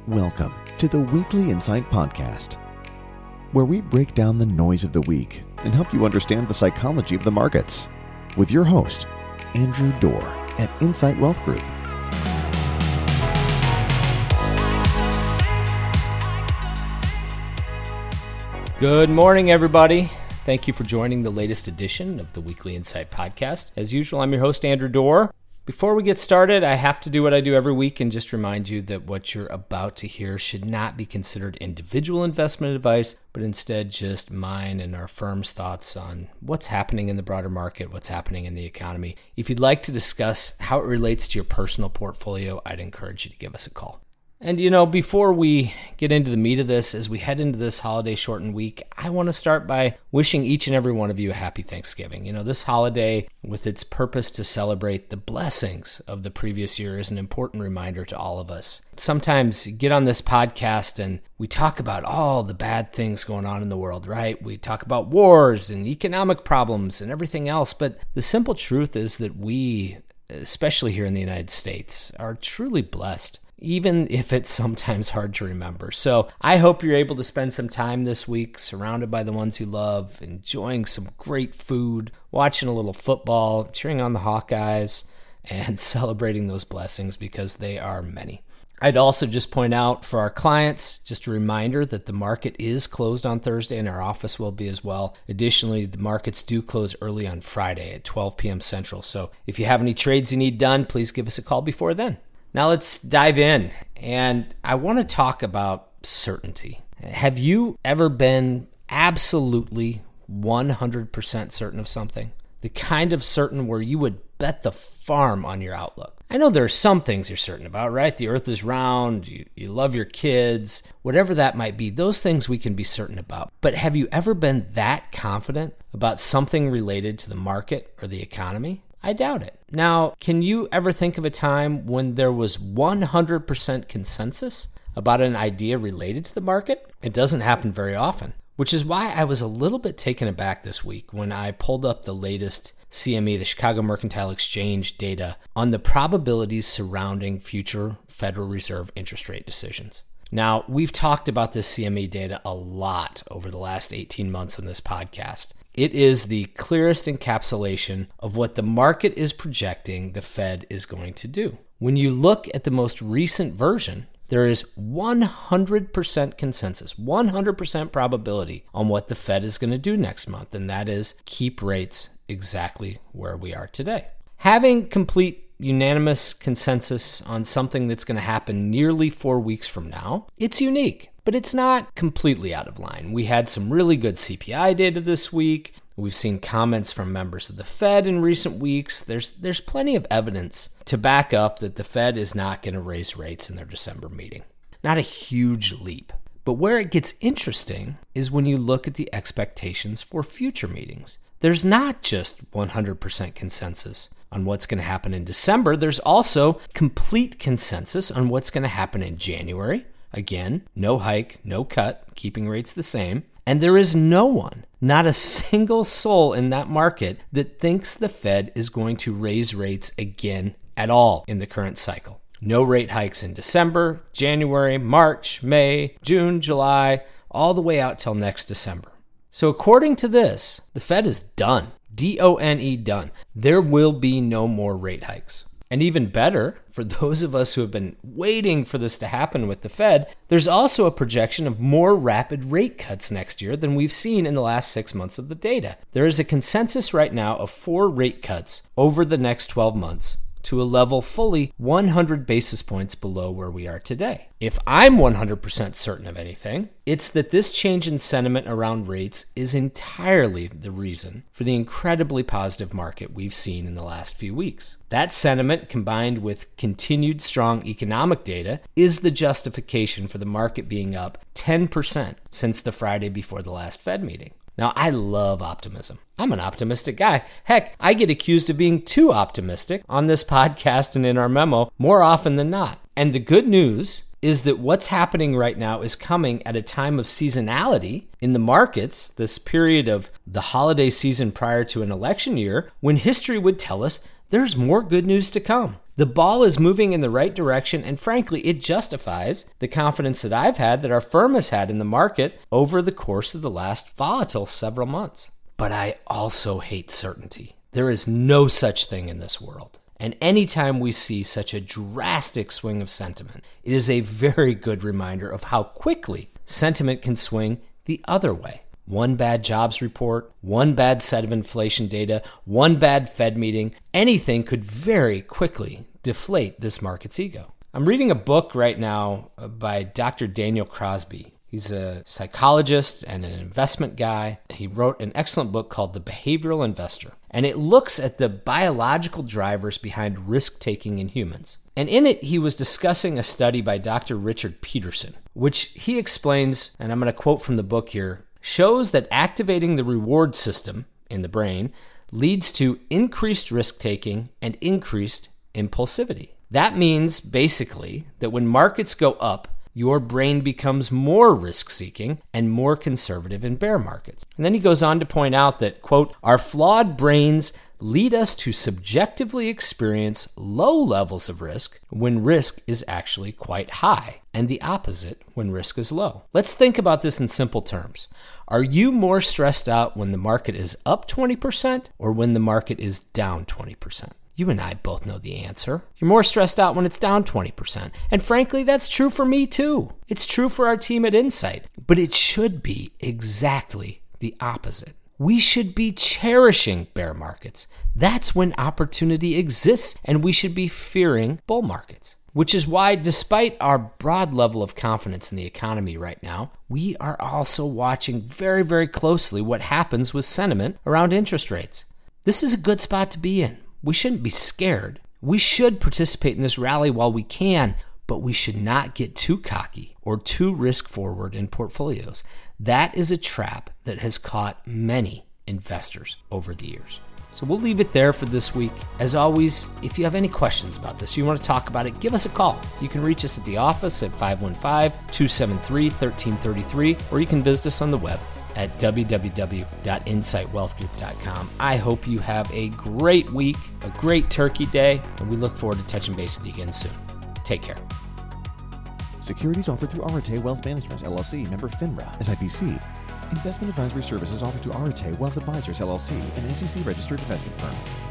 Welcome to the Weekly Insight Podcast, where we break down the noise of the week and help you understand the psychology of the markets, with your host, Andrew Dorr at Insight Wealth Group. Good morning, everybody. Thank you for joining the latest edition of the Weekly Insight Podcast. As usual, I'm your host, Andrew Dorr. Before we get started, I have to do what I do every week and just remind you that what you're about to hear should not be considered individual investment advice, but instead just mine and our firm's thoughts on what's happening in the broader market, what's happening in the economy. If you'd like to discuss how it relates to your personal portfolio, I'd encourage you to give us a call. And before we get into the meat of this, as we head into this holiday shortened week, I want to start by wishing each and every one of you a happy Thanksgiving. This holiday, with its purpose to celebrate the blessings of the previous year, is an important reminder to all of us. Sometimes you get on this podcast and we talk about all the bad things going on in the world, right? We talk about wars and economic problems and everything else, but the simple truth is that we, especially here in the United States, are truly blessed, even if it's sometimes hard to remember. So I hope you're able to spend some time this week surrounded by the ones you love, enjoying some great food, watching a little football, cheering on the Hawkeyes, and celebrating those blessings because they are many. I'd also just point out for our clients, just a reminder that the market is closed on Thursday and our office will be as well. Additionally, the markets do close early on Friday at 12 p.m. Central. So if you have any trades you need done, please give us a call before then. Now let's dive in, and I want to talk about certainty. Have you ever been absolutely 100% certain of something? The kind of certain where you would bet the farm on your outlook. I know there are some things you're certain about, right? The earth is round, you love your kids, whatever that might be, those things we can be certain about. But have you ever been that confident about something related to the market or the economy? I doubt it. Now, can you ever think of a time when there was 100% consensus about an idea related to the market? It doesn't happen very often, which is why I was a little bit taken aback this week when I pulled up the latest CME, the Chicago Mercantile Exchange data on the probabilities surrounding future Federal Reserve interest rate decisions. Now, we've talked about this CME data a lot over the last 18 months on this podcast. It is the clearest encapsulation of what the market is projecting the Fed is going to do. When you look at the most recent version, there is 100% consensus, 100% probability on what the Fed is going to do next month, and that is keep rates exactly where we are today. Having complete unanimous consensus on something that's going to happen nearly 4 weeks from now, it's unique. But it's not completely out of line. We had some really good CPI data this week. We've seen comments from members of the Fed in recent weeks. There's plenty of evidence to back up that the Fed is not going to raise rates in their December meeting. Not a huge leap. But where it gets interesting is when you look at the expectations for future meetings. There's not just 100% consensus on what's going to happen in December. There's also complete consensus on what's going to happen in January. Again, no hike, no cut, keeping rates the same. And there is no one, not a single soul in that market that thinks the Fed is going to raise rates again at all in the current cycle. No rate hikes in December, January, March, May, June, July, all the way out till next December. So according to this, the Fed is done. D-O-N-E, done. There will be no more rate hikes. And even better, for those of us who have been waiting for this to happen with the Fed, there's also a projection of more rapid rate cuts next year than we've seen in the last 6 months of the data. There is a consensus right now of 4 rate cuts over the next 12 months to a level fully 100 basis points below where we are today. If I'm 100% certain of anything, it's that this change in sentiment around rates is entirely the reason for the incredibly positive market we've seen in the last few weeks. That sentiment, combined with continued strong economic data, is the justification for the market being up 10% since the Friday before the last Fed meeting. Now, I love optimism. I'm an optimistic guy. Heck, I get accused of being too optimistic on this podcast and in our memo more often than not. And the good news is that what's happening right now is coming at a time of seasonality in the markets, this period of the holiday season prior to an election year, when history would tell us there's more good news to come. The ball is moving in the right direction, and frankly, it justifies the confidence that I've had, that our firm has had in the market over the course of the last volatile several months. But I also hate certainty. There is no such thing in this world. And anytime we see such a drastic swing of sentiment, it is a very good reminder of how quickly sentiment can swing the other way. One bad jobs report, one bad set of inflation data, one bad Fed meeting, anything could very quickly deflate this market's ego. I'm reading a book right now by Dr. Daniel Crosby. He's a psychologist and an investment guy. He wrote an excellent book called The Behavioral Investor, and it looks at the biological drivers behind risk-taking in humans. And in it, he was discussing a study by Dr. Richard Peterson, which he explains, and I'm going to quote from the book here, shows that activating the reward system in the brain leads to increased risk-taking and increased impulsivity. That means, basically, that when markets go up, your brain becomes more risk-seeking and more conservative in bear markets. And then he goes on to point out that, quote, our flawed brains lead us to subjectively experience low levels of risk when risk is actually quite high, and the opposite when risk is low. Let's think about this in simple terms. Are you more stressed out when the market is up 20% or when the market is down 20%? You and I both know the answer. You're more stressed out when it's down 20%. And frankly, that's true for me too. It's true for our team at Insight. But it should be exactly the opposite. We should be cherishing bear markets. That's when opportunity exists, and we should be fearing bull markets. Which is why, despite our broad level of confidence in the economy right now, we are also watching very, very closely what happens with sentiment around interest rates. This is a good spot to be in. We shouldn't be scared. We should participate in this rally while we can, but we should not get too cocky or too risk-forward in portfolios. That is a trap that has caught many investors over the years. So we'll leave it there for this week. As always, if you have any questions about this, you want to talk about it, give us a call. You can reach us at the office at 515-273-1333, or you can visit us on the web at www.insightwealthgroup.com. I hope you have a great week, a great Turkey Day, and we look forward to touching base with you again soon. Take care. Securities offered through Arete Wealth Management, LLC, member FINRA, SIPC. Investment advisory services offered through Arete Wealth Advisors, LLC, an SEC-registered investment firm.